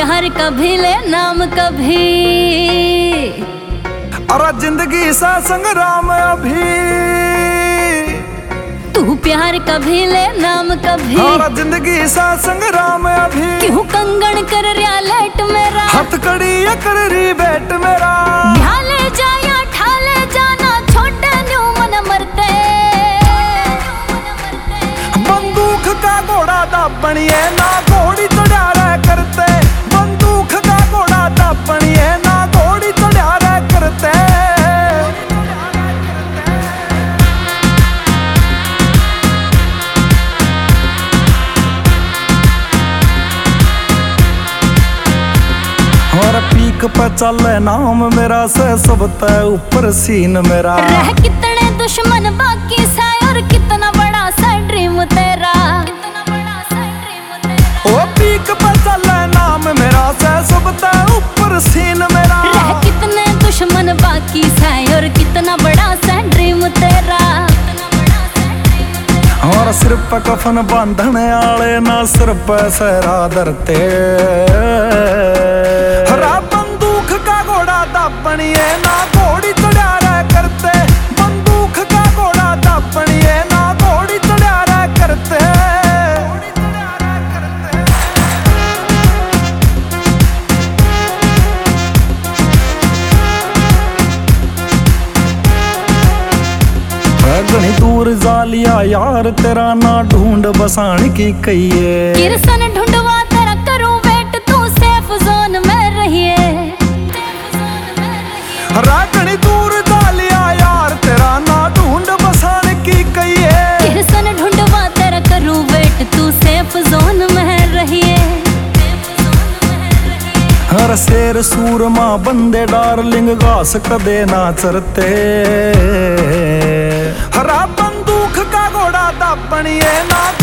प्यार कभी ले नाम कभी, अरे जिंदगी सा संग्राम अभी। तू प्यार कभी ले नाम कभी, अरे जिंदगी सा संग्राम अभी। क्यों कंगन कर रिया लेट मेरा, हथकड़ी कर रही बैठ मेरा। ढाले जा या ठाले जाना छोटे न्यू मन मरते। बंदूक का घोड़ा दापणिए ना घोड़ी चढ़ा रहा करते। बंदूक का घोड़ा दापणिए ना घोड़ी चढ़ा रहा करते। और पीक पे चले नाम मेरा से सब तय ऊपर सीन मेरा। रह कितने दुश्मन बाकी सा और कितना बड़ा सा ड्रीम तेरा। ओ पीक पे चले नाम मेरा से सब तय ऊपर सीन मेरा। रह कितने दुश्मन बाकी सा और कितना बड़ा सा ड्रीम तेरा। और सिर पे कफन बांधने आले ना सिर पे सहरा धरते। हरा बंदूक का घोड़ा दापणिए ना घोड़ी चढ़ा रहा करते। बंदूक का घोड़ा दापणिए ना घोड़ी चढ़ा रहा करते। घनी दूर जा लिया यार तेरा ना ढूंढ बसाने की कहिए। किरसन ढूंढवा तेरा करूं वेट तू सेफ जोन में रहिए। घनी दूर जा लिया यार तेरा ना ढूंढ बसाने की कहिए। किरसन ढूंढवा तेरा करूं वेट तू सेफ जोन में रहिए। हर शेर सूरमा बंदे डार्लिंग घास कदे ना चरते। हरा बंदूक का घोड़ा दापणिए ना